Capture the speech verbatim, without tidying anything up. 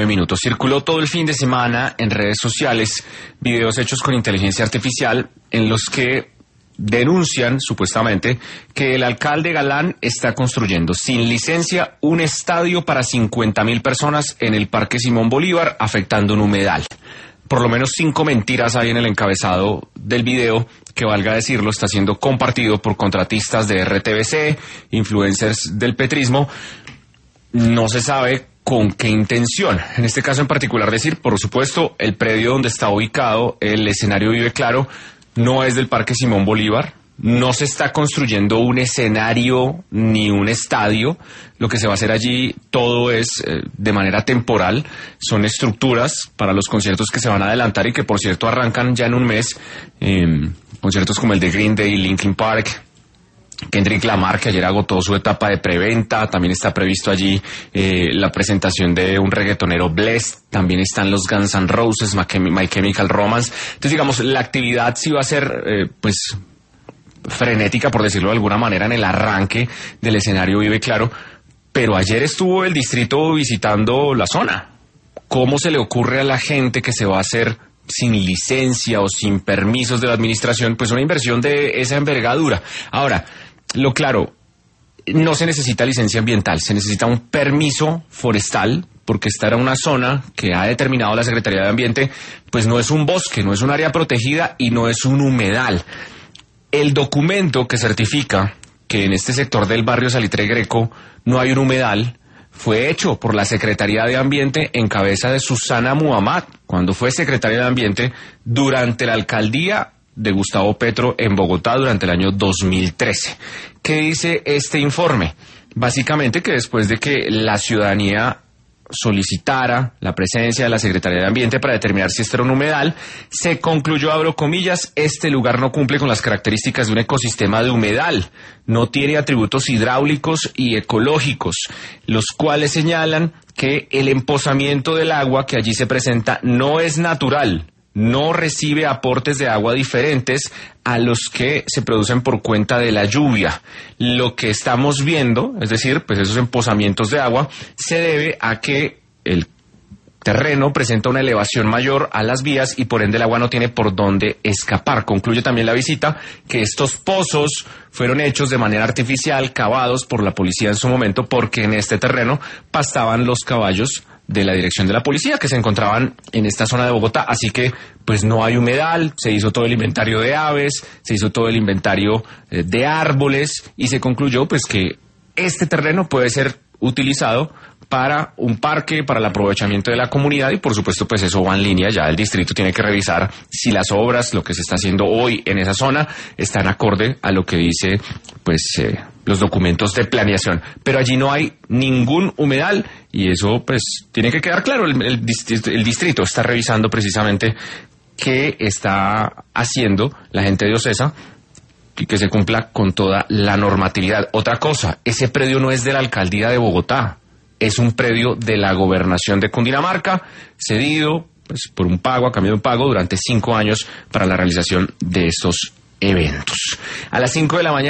nueve minutos. Circuló todo el fin de semana en redes sociales videos hechos con inteligencia artificial en los que denuncian, supuestamente, que el alcalde Galán está construyendo sin licencia un estadio para cincuenta mil personas en el Parque Simón Bolívar, afectando un humedal. Por lo menos cinco mentiras hay en el encabezado del video, que, valga decirlo, está siendo compartido por contratistas de R T V C, influencers del petrismo. No se sabe con qué intención. En este caso en particular decir, por supuesto, el predio donde está ubicado el escenario Vive Claro no es del Parque Simón Bolívar. No se está construyendo un escenario ni un estadio. Lo que se va a hacer allí todo es eh, de manera temporal. Son estructuras para los conciertos que se van a adelantar y que, por cierto, arrancan ya en un mes. Eh, conciertos como el de Green Day, Linkin Park, Kendrick Lamar, que ayer agotó su etapa de preventa. También está previsto allí eh, la presentación de un reggaetonero, Blessd. También están los Guns N' Roses, My Chemical Romance. Entonces, digamos, la actividad sí va a ser, eh, pues... frenética, por decirlo de alguna manera, en el arranque del escenario Vive Claro, pero ayer estuvo el distrito visitando la zona. ¿Cómo se le ocurre a la gente que se va a hacer sin licencia o sin permisos de la administración, pues una inversión de esa envergadura? Ahora, lo claro, no se necesita licencia ambiental, se necesita un permiso forestal, porque esta era una zona que ha determinado la Secretaría de Ambiente, pues no es un bosque, no es un área protegida y no es un humedal. El documento que certifica que en este sector del barrio Salitre Greco no hay un humedal fue hecho por la Secretaría de Ambiente en cabeza de Susana Muhammad, cuando fue secretaria de Ambiente durante la alcaldía de Gustavo Petro en Bogotá durante el año dos mil trece. ¿Qué dice este informe? Básicamente que después de que la ciudadanía solicitara la presencia de la Secretaría de Ambiente para determinar si este era un humedal, se concluyó, abro comillas, este lugar no cumple con las características de un ecosistema de humedal, no tiene atributos hidráulicos y ecológicos, los cuales señalan que el empozamiento del agua que allí se presenta no es natural, no recibe aportes de agua diferentes a los que se producen por cuenta de la lluvia. Lo que estamos viendo, es decir, pues esos empozamientos de agua, se debe a que el terreno presenta una elevación mayor a las vías y por ende el agua no tiene por dónde escapar. Concluye también la visita que estos pozos fueron hechos de manera artificial, cavados por la policía en su momento, porque en este terreno pastaban los caballos de la dirección de la policía que se encontraban en esta zona de Bogotá, así que pues no hay humedal, se hizo todo el inventario de aves, se hizo todo el inventario eh, de árboles y se concluyó pues que este terreno puede ser utilizado para un parque, para el aprovechamiento de la comunidad y por supuesto pues eso va en línea, ya el distrito tiene que revisar si las obras, lo que se está haciendo hoy en esa zona, están acorde a lo que dice pues eh, los documentos de planeación, pero allí no hay ningún humedal y eso pues tiene que quedar claro, el, el, distrito, el distrito está revisando precisamente qué está haciendo la gente de OCESA y que se cumpla con toda la normatividad. Otra cosa, ese predio no es de la alcaldía de Bogotá, es un predio de la gobernación de Cundinamarca, cedido pues, por un pago, a cambio de un pago, durante cinco años para la realización de estos eventos. A las cinco de la mañana.